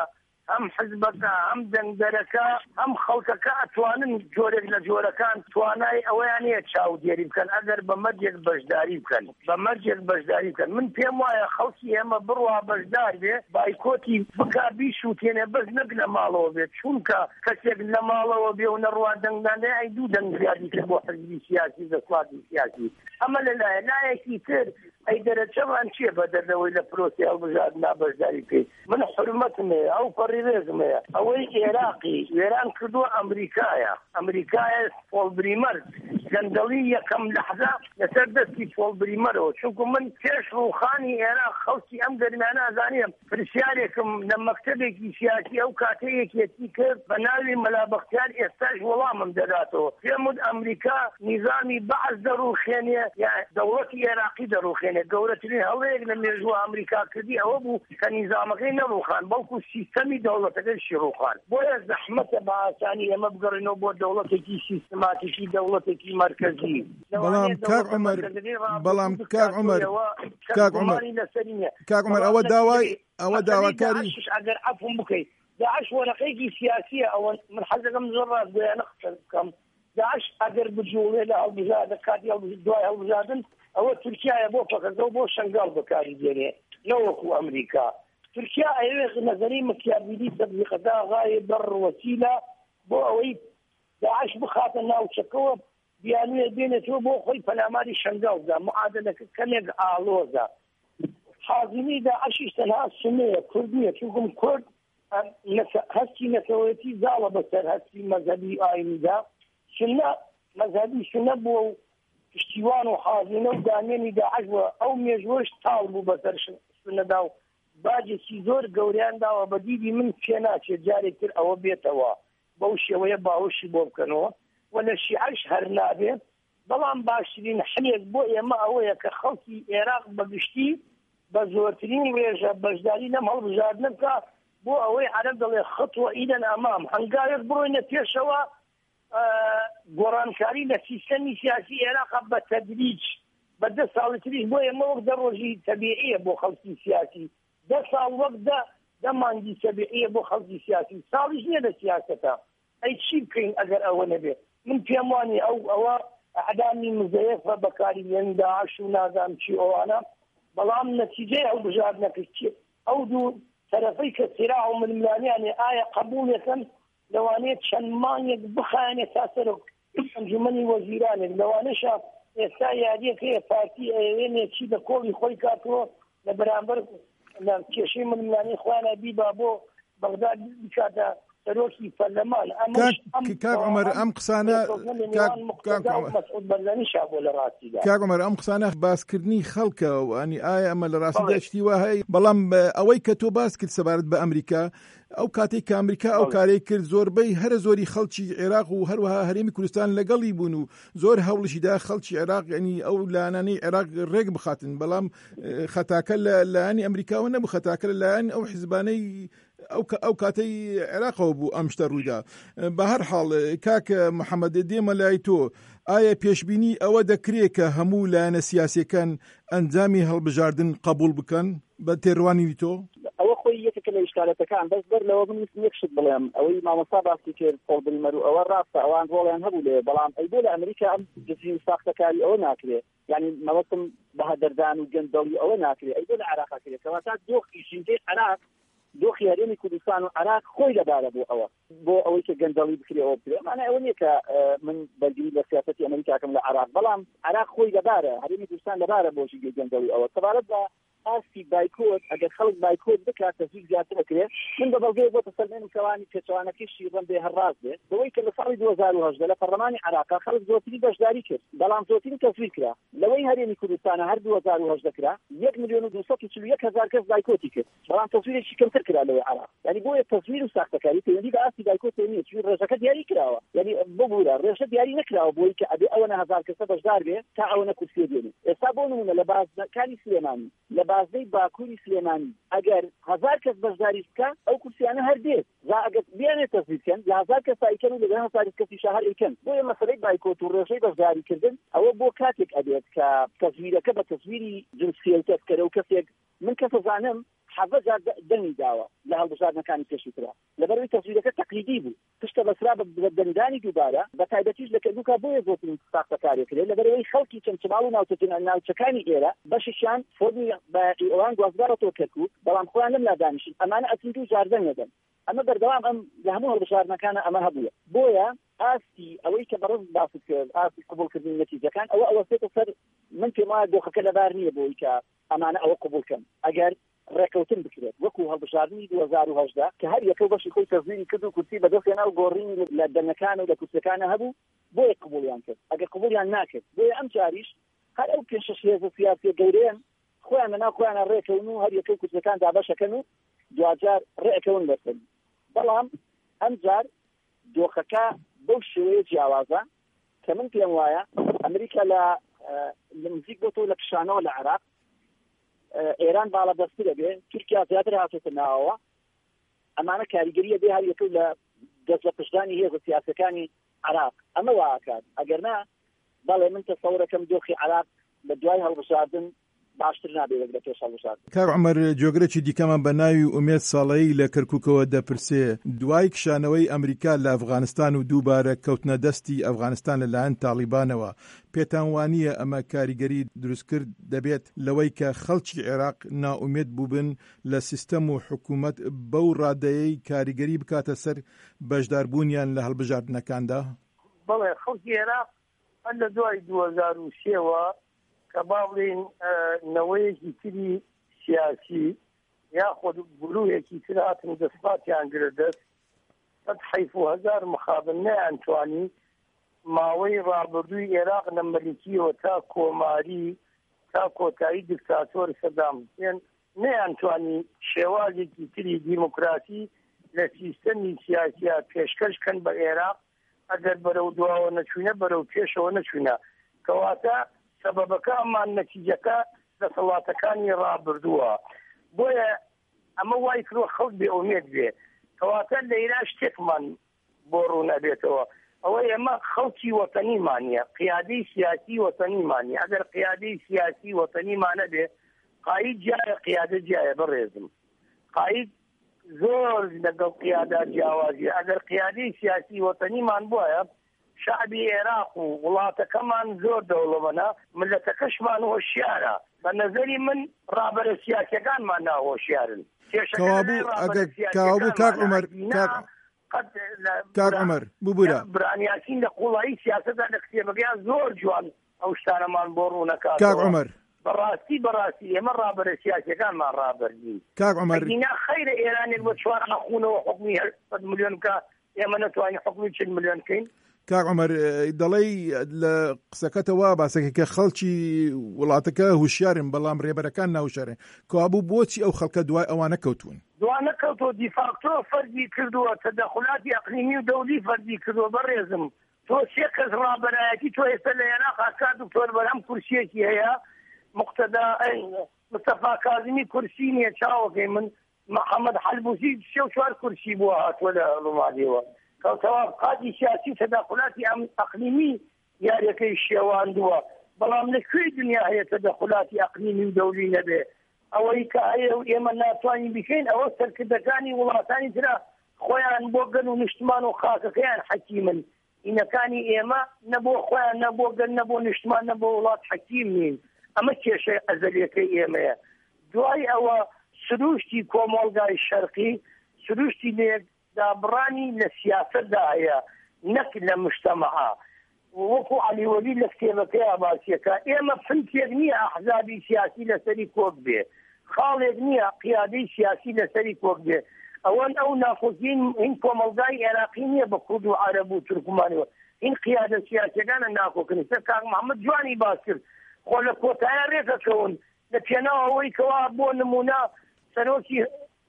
ئەم حزبەکە ئەم دەنگدەرەکە ئەم خەڵکەکە ئەتوانن جۆرێک لە جۆرەکان توانای ئەوەیان هەیە چاودێری بکەن ئەگەر بە مەرجێک بەشداری بکەن بە مەرجێک بەشداری بکەن. من پێم وایە خەڵکی ئێمە بڕوا بەشدار بێ بایکۆتی بکا بیشوتێنێ بەس نەک لە ماڵەوە بێت چونکە کەسێک لە ماڵەوە بێ و نەڕوا دەنگدانێ ئەی دوو دەنگ زیادی کرد بۆ حزبی سیاسی دەسڵاتی سیاسی. ئەمە لەلایە لایەکی تر ئەی دەرەچەمان چییە بە دەردەوەی لە پرۆسی هەڵبژاردننا بەشداری پێی من حرمەتم هەیە ئەو پەڕی رێزم هەیە ئەوەی عێراقی وێران کردووە ئەمریکایە ئەمریکایە پۆڵبریمەر گەندەڵی یەکەم لەحظە لەسەر دەستی پۆڵبریمەرەوە چونکە من پێش ڕووخانی عێراق خەڵکی ئەم دەرمیانە ئازانیم پرسیارێکم لە مەکتەبێکی سیاسی ئەو کاتەیەکێتی کرد بە ناوی مەلا بەختیار ئێستاش وەڵامم دەداتەوە پێم وت ئەمریکا نیزامی بەعەز دەڕوخێنێ یا دەوڵەتی عێراقی دەڕوخێنێ گەورەترین هەڵەیەک لە مێژووە ئەمریکا کردی ئەوە بوو کە نیزامەکەی نەڕوخان بەڵکو سیستەمی دەوڵەتەکەیشی ڕوخان بۆیە زەحمەتە بە ئاسانی ئێمە بگەڕێنەوە بۆ دەوڵەتێکی سیستماتیکی دەوڵەتێکی مرکزی. بەڵام کاک عومەر بەڵام کاک عومەر کاک عومەر کاک عومەر ئەوە داوای ئەوە داواکاری ئەگەر عەفوم بکەیت داعش وەرەقەیەکی سیاسیە ئەوە من حەزەکەم زۆر ڕاست بۆیانە قسە بکەم داعش ئەگەر بجوڵێ لە هەڵبژاردە کاتی دوای هەڵبژاردن ئەوە تورکیایە بۆ پەکەکە و بۆ شەنگاڵ بەکاری دێنێ نەوەکو ئەمریکا. تورکیا ئەوێ نەزەری مکیابیلی تەبلیغەتا غایە بەڕ وەسیلە بۆ ئەوەی داعش بخاتە ناوچەکەوە بیانوێ بێنێتەوە بۆ خۆی پەلاماری شەنگاڵدا معادلەکە کەمێک ئاڵۆزە. حازمی داعشیش تەنها سنەیە کوردیە چونکم کورد هەستی نەتەوەیەتی زاڵە بەسەر هەستی مەذهبی ئاینیدا سنە مەذهبی سنە بۆ پشتیوان و حازینە و دامێنی داعش بووە ئەو مێژوەش تاڵ بوو بەسەر سنەدا و باجێکی زۆر گەوریان داوە بە دیدی من پێ ناچێت جارێک تر ئەوە بێتەوە بەو شێوەیە باوەشی بۆ بکەنەوە و لە شیعەش هەر نابێت. بەڵام باشترین حلێک بۆ ئێمە ئەوەیە کە خەڵکی عێراق بەگشتی بە زۆرترین ڕێژە بەشداری لەم هەڵبژاردنە بکە بۆ ئەوەی عەرەب دەڵێ خطوە ئیدەن ئەمام هەنگاوێک بڕۆینە پێشەوە گۆڕانکاری لە سیستەمی سیاسی عێراق بە تەدریج بە دە ساڵی تریش بۆ ئێمە وەک دە ڕۆژی تەبیعیە بۆ خەڵکی سیاسی دە ساڵ وەک دە دە مانگی تەبیعیە بۆ خەڵکی سیاسی ساڵیش نییە لە سیاسەتە ئەی چی بکەین ئەگەر ئەوە نەبێت. من پێم وانی ئەو ئەوە ئەعدامی مزەیەفە بەکاری لێن داعش و نازانم چی ئەوانە بەڵام نەتیجەی ئەو بژاردنەکە ئەو دوو تەرەفەی کە سیراع و ململانیانێ ئایا قبوڵێکن لەوانەیە چەند مانگێک بخایەنێ تا سەر ئەنجومەنی وەزیرانێک لەوانەشە ئێستا یادیەک هەیە پارتی ئەوێنێ چی لە کۆڵی خۆی کاتەوە لە بەرامبەر لە کێشەی ململانی خۆیانە بیبا بۆ بەغداد بکاتە سەرۆکی پەرلەمان. کاک عومەر ئەم قسانە کاک عومەر ئەم قسانە باسکردنی خەڵکە و ئەنی ئایا ئەمە لە ڕاستیدا شتی وا هەیە بەڵام ئەوەی کە تۆ باس کرد سەبارەت بە ئەمریکا ئەو کاتێک کە ئەمریکا ئەو کارەی کرد زۆربەی هەرە زۆری خەڵکی عێراق و هەروەها هەرێمی کوردستان لەگەڵی بوون و زۆر هەوڵشیدا خەڵکی عێراق ینی ئەو لانانەی عێراق ڕێک بخاتن بەڵام خەتاکە لە لایەنی ئەمریکاوە نەبوو خەتاکە لە لایەن ئەو حیزبانەی ئەو کاتەی عێراقەوە بوو ئەم شتە ڕوویدا. بە هەر حاڵ کاکە محەممەد دێمە لای تۆ ئایا پێشبینی ئەوە دەکرێت کە هەموو لایەنە سیاسیەکان ئەنجامی هەڵبژاردن قبول بکەن بە تێڕوانی تۆ؟ ئەوە خۆی یەکێکە لە ئیشکالەتەکان بەس بەر لەوە من یەکشت بڵێم ئەوەی مامۆستا باسی کرد پۆڵبریمەر و ئەوە ڕاستە ئەوان ڕۆڵیان هەبوو لێ بەڵام ئەی بۆ لە ئەمریکا ئەم جزئی ساختەکاری ئەوە ناکرێت یعنی مەوەسم بەهەدەردان و گەندەڵی ئەوە ناکرێت ئەی بۆ لە عێراق کرێت کەواتە دۆخی ژینگەی عێراق دۆخی هەرێمی کوردستان و عێراق خۆی لەبارە بۆ ئەوە بۆ ئەوەی کە گەندەڵی بکرێەوە بکرێ مانای ئەوە نییە کە من بەرگری لە سیاسەتی ئەمریکاکەم لە عێراق بەڵام عێراق خۆی لەبارە هەرێمی کوردستان لەبارە بۆشی گەندەڵی ئەوە سەبارەت بە ئاستی بایکۆت ئەگەر خەڵک بایکۆت بکات تەزویق زیاتر بکرێت من بە بەڵگەی بۆ تەسەلمێنم کەوانی پێچەوانەکەیشی ڕەن بێ هەرڕاست بێت بەوەی کە لە ساڵی دوو هەزار و هەژدە لە پەرلەمانی عێراقا خەڵک زۆرتری بەشداری کرد بەڵام زۆرترین تەزویق کرا لەوەی هەرێمی کوردستانە هەر دوو هەزار و هەژدە کرا یەک ملیۆن و دووسەد و چل و یەک هەزار کەس بایکۆتی کرد بەڵام تەزویرێکی کەمتر کرا لەوەی عێراق یعنی بۆیە تەزویر و ساختەکاری پەیوەندی بە ئاستی بایکۆت نییە چون ڕێژەکە دیاری کراوە یعنی ببوورە ڕێژە دیاری نەکراوە بۆی کە ئەبێ ئەوەنە هەزار کەسە بەشدار بێ تا ئەوەنە کورسیە دێنێت ئێستا بۆ نمونە لە بازرگانی سلێمانی لە بازرگەی باکووری سلێمانی ئەگەر هەزار کەس بەشداری بکە ئەو کورسیانە هەر دێت زا ئەگەر بیانێت تەزویرکەن لە هەزار کەس ئەیکەن و لەگەڵ هەزار کەسی شەهر ئەیکەن بۆیە مەسەلەی بایکۆت و ڕێژەی بەشداریکردن ئەوە بۆ کاتێک ئەبێت کە تەزویرەکە بە تەزویری جنسیەتەتکەرە و کەسێک من کە تەزانم حافظها دني داوة لها البشار مكان تشترا لبروي تصويرك تقليدي بو تشتا بسرا بدنداني دوباره بتايبتيج لك دوكا بو زوتين ساقطه كاري كده لبروي خلقي تمشمالو ناو تجن ناو تشكاني ايرا باششان فودي با اوران غوازدار تو كركو بلام خوان لم لا دانش امانه اسنتو جاردن يدن اما بردوام ام لهمو البشار مكان اما هبويا بويا آسي أوي كبرز باسط آسي قبول كردين النتيجة كان أو أول سيد صار من في ما دوخ كلا بارنية بوي كأمانة أو قبول كم أجر ركوتين بكرة وكو هالبشارني دو زارو هجدا كهر يكو باش يكون تزين كدو كتي بدوخ أنا وقورين لدنا كانوا لكتي كانوا هبو بوي قبول ينكر أجر قبول يناكر بوي أم جاريش هل أو كن شخصية سياسية غيرين خوان أنا خوان الركونو هل يكو كتي كان دعباشا كانوا جواجار ركون بس بلام أم جار دوخكا بوشوي جوازا كمان في أنواع أمريكا لا لمزيج بطو لكشانو العراق إيران بالا دستيرة به تركيا زيادة هاتتناوا أما أنا كاريجرية بها يكون جزء قشداني هي السياسة كاني عراق أما واكاد أجرنا بالا من تصور كم دوخي عراق بدواي هالبشاردن باشترنا بيقدر توصل وصار. كاغ عمر جوغرتشي دي كمان بناوي وميت صالحي لكركوكو دبرسي دواي كشانوي أمريكا لأفغانستان ودوبارة كوتنا دستي أفغانستان لعن طالبان و بيتانوانية أما كاريجري دروسكر دبيت لويك خلشي العراق نا أميد بوبن لسيستم وحكومة بورادي كاريجري بكاتا سر بجدار بونيان لهالبجار نكاندا. بله خلشي العراق أن دواي دوزار وشيوا كبابلين نوعي كتير سياسي يأخذ بلوه كتير هاتن دسبات يانجردس تحيفو هزار مخابنة أنتواني ماوي رابردوي عراق نملكي وتاكو ماري تاكو تاي دكتاتور صدام حسين نه أنتواني شوالي كتير ديمقراطي لسيستمي سياسية پیشکش کن بعراق اگر برو دوا و نشونه برو پیش و نشونه كواتا سبب كمان نتيجة لصلاة كاني رابردوها بويا أما وايكرو خلق بأميد به كواتا ليلاش تكمن بورونا بيتوا أو أما خلقي وطني مانيا قيادي سياسي وطني مانيا أجر قيادي سياسي وطني مانيا به قايد جاي قيادة جاي بالرزم قايد زور نقل قيادات جوازية أجر قيادي سياسي وطني مان بويا شعبي عراق ولاته كمان زور دولة منا ملتكش ما هو الشارع فنظري من رابر السياسة كان ما هو الشارع كوابو أجا كوابو كاك عمر كاك قد كاك عمر ببورا برانياسين نقول أي سياسة الاختيار بقى زور جوان أو اشترى ما نبورونا كاك عمر براسي براسي من رابر السياسة كان ما رابر دي كاك عمر هنا خير إيران الوشوار أخونا وحكمي مليون كا يمنتوا أن حكمي شل مليون كين كاك عمر دلي قسكتوا باسكك خلشي ولاتك هوشيارن بلام ريبركان هوشيارن كابو بوتي او خلق دواي اوانا كوتون دوانا كوتو دي فاكتور فردي كردوا تدخلات اقليميه ودوليه فردي كردوا بريزم تو شيخ رابراتي تو يسلينا خاصه دكتور برام كرسيكي هي مقتدى مصطفى كاظمي كرسيني تشاو من محمد حلبوسي شو شو الكرسي بوهات ولا رماديوا كوتواب قاضي سياسي تدخلات اقليمي يا ريك الشيوان دوا بلام لكل دنيا هي تدخلات اقليمي ودولي نبي او هيك هي يمن ناتواني بكين او كذا كاني والله ثاني ترى خويا بوغن ونشتمان وخاصه كان حكيما ان كان ايما نبو خويا نبو نبو نشتمان نبو ولاد حكيمين اما شيء ازليه ايما دواي او سروشتي كومولغاي الشرقي سروشتي ليك دابراني للسياسة داهية نقل مجتمعها ووقو علي ولي لكتابة باسيكا إما فنت يغنية أحزابي سياسي لسري كوك به خال يغنية قيادي سياسي لسري كوك به أولا أو ناخذين إنكم الغاي عراقينية بكرد وعرب وتركماني إن قيادة سياسية كان ناخذ كنيسة كاك محمد جواني باسر خول كوتايا ريكا كون لكينا هو يكوابون نمونا سنوسي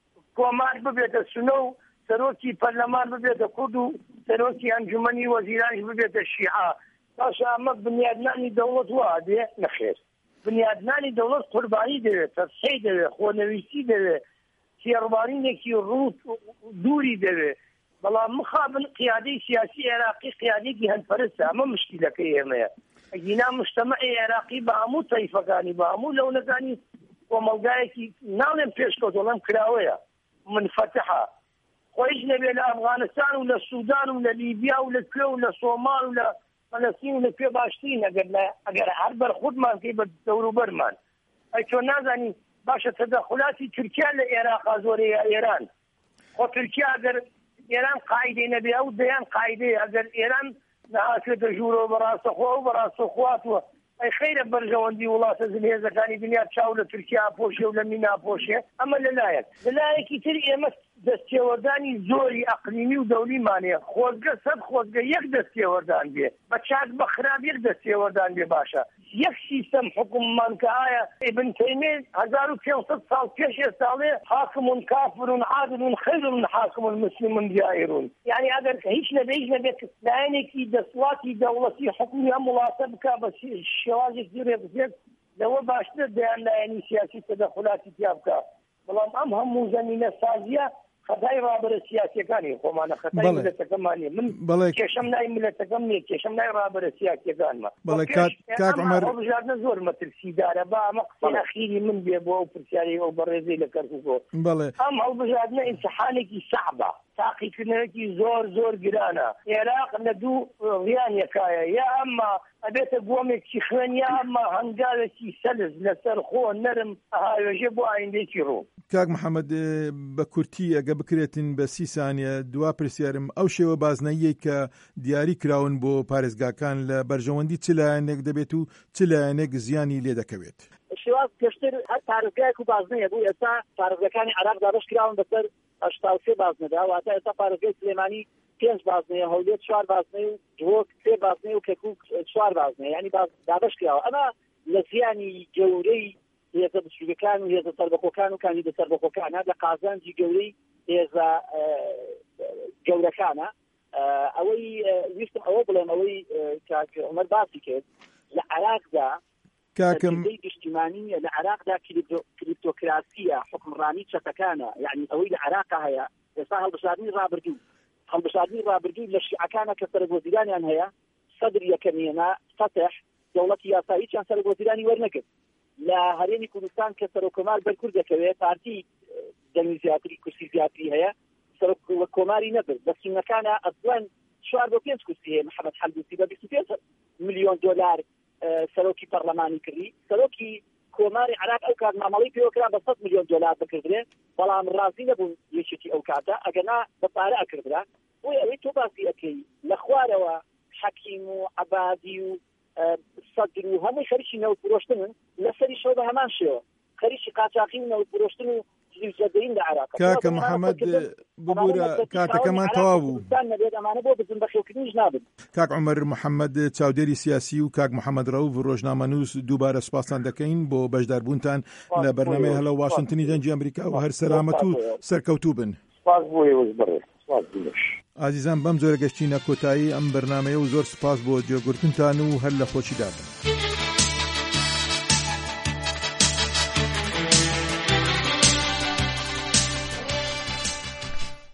كومار ببيت السنو سروسي برلمان ببيت كردو سروسي أنجمني وزيران ببيت الشيعة باشا أما بنيادناني دولة واحدة نخير بنيادناني دولة قرباني ده تصحيح ده خوانويسي ده سيرباني نكي روت دوري ده بلا مخابن قيادي سياسي عراقي قيادي جهن فرسة أما مشكلة كيما جينا مجتمعي عراقي بأمو طيفة كاني بأمو لونة كاني کۆمەلگایەکی ناڵێن پێشکەوت وەڵام کراوەیە منفتحە خۆیش نەبێ لە ئەفغانستان و لە سوودان و لە لیبیا و لە کوێ و لە سۆمال و لە فەلەستین و لە کوێ باشترین ئەگەر هەر بەرخودمان کەی بە دەوروبەرمان ئەی تۆ نازانی باشە تەدەخولاتی تورکیا لە عێراقا زۆرەیە ئێران خۆ تورکیا ئەگەر ئێران قاعدەی نەبێ ئەو دەیان قاعدەیە ئەگەر ئێران نەهاتوێتە ژوورەوە بەڕاستەخۆ و بەڕاستەخواتوە ئەی خەیرە بەرژەوەندی وڵاتە زلهێزەکانی دنیا چاو لە تورکیا پۆشێ و لە مینا پۆشێ ئەمە لەلایەک لەلایەکی تر ئێمە دەستێوەردانی زۆری ئەقلیمی و دەولیمانەیە خۆزگە سەد خۆزگە یەک دەستێوەردان بێ بە چاک بە خراپ یەک دەستێوەردان بێ باشە یەک سیستەم حکوممان کە ئایا ئیبن تەیمیە هەزار و پێنج سەد ساڵ پێش ئێستاڵێ حاکم کافر عادل خیر من حاکم مسلم جائر یعنی ئەگەر هیچ نەبێ هیچ نەبێت لایەنێکی دەسڵاتی دەوڵەتی حکومی هەم وڵاتە بکا بە شێوازێکی ڕێبزێت لەوە باشتر دەیان لایەنی سیاسی تەدەخولاتی تیا بکە بەڵام ئەم هەموو زەمینە سازیە خەتای ڕابرە سیاسیەکانی خۆمانە خەتای ملەتەکەمانیە من کێشەم نای ملەتەکەم نییە کێشەم نای ڕابرە سیاسیەکانمە کاک عومەر هەڵبژاردنە زۆر مەترسیدارە با ئەمە قسەی ئەخیری من بێ بۆ ئەو پرسیاری ئەو بەڕێزەی لە کەرکووکۆ ئەم هەڵبژاردنە ئیمتیحانێکی سەعبە تاقیکردنەوەکی زۆر زۆر گرانە عێراق لە دوو ڕیان یەکایە یا ئەمما ئەبێتە گۆمێکی خوێن یا ئەمما هەنگاوێکی سەلز لەسەر خۆ نەرم ئاهاوێژێ بۆ ئایندێکی ڕوو کاک محەممەد بە کورتی ئەگە بکرێتن بە سی سانیە دوا پرسیارم ئەو شێوە بازنەیە کە دیاری کراون بۆ پارێزگاکان لە بەرژەوەندی چ لایەنێک دەبێت و چ لایەنێک زیانی لێ دەکەوێت شێواز گەشتر هەر پارێزگایەک و بازنەیە بوو ئێستا پارێزگاکانی عێراق دابەش کراون بەسەر هەشتا و سێ بازنەدا واتە ئێستا پارێزگای سلێمانی پێنج بازنەیە هەولێر چوار بازنەی و جوۆک سێ بازنەی و کەرکووک چوار بازنەیە یعنی دابەش کراوە ئەمە لە زیانی گەورەی هێزە بچووکەکان و هێزە سەربەخۆکان و کاندیدە سەربەخۆکانە لە قازانجی گەورەی هێزە گەورەکانە ئەوەی ویستم ئەوە بڵێم ئەوەی کاک عومەر باسی کرد لە عێراقدا کاکەم نیشتیمانیە لە عێراقدا کریپتۆکراسیە حکمڕانی چەتەکانە یعنی ئەوەی لە عێراقا هەیە ئێستا هەڵبژاردننی ڕابردوو هەڵبژاردننی ڕابردوو لە شیعەکانە کە سەرۆکوەزیرانیان هەیە سەدر یەکەمێنە فەتح دەوڵەتی یاسایییان سەرۆکوەزیرانی وەرنەگرت لە هەرێمی کوردستان کە سەرۆکۆمار بەرکوور دەکەوێت پارتی دەنگی زیاتری کورسی زیاتری هەیە سەرۆکۆماری نەبرد بە سونەکانە ئەسڵەن چوار بۆ پێنج کورسی هەیە محەممەد حەمدوسی بە بیست و پێنج ملیۆن دۆلار سەرۆکی پەرلەمانی کردی سەرۆکی کۆماری عێراق ئەو کات مامەڵەی پێوەکرا بە سەد ملیۆن دۆلار بکردرێ بەڵام ڕازی نەبوون یەکێتی ئەو کاتە ئەگەنا بە پارە ئەکردرا بۆی ئەوەی تۆ باسی ئەەکەی لە خوارەوە حەکیم و عەبادی و سەدر و هەمووی خەریکی نەوت فرۆشتنن لەسەری شەو بە هەمان شێوە خەریکی قاچاقی و نەوت فرۆشتن و زیوزەدەین لە عێراق کاکە محەممەد ببوورە کاتەکەمان تەواو بوو کاک عومەر محەممەد چاودێری سیاسی و کاک محەممەد ڕەوف ڕۆژنامەنووس دووبارە سوپاسان دەکەین بۆ بەشداربوونتان لە بەرنامەی هەلە واشنگتنی دەنگی ئەمریکا و هەر سەلامەت و سەرکەوتوو بن. ئازیزان بەم جۆرە گەشتینە کۆتایی ئەم بەرنامەیە و زۆر سپاس بۆ جێگورتنتان و هەر لە خۆشیدادن.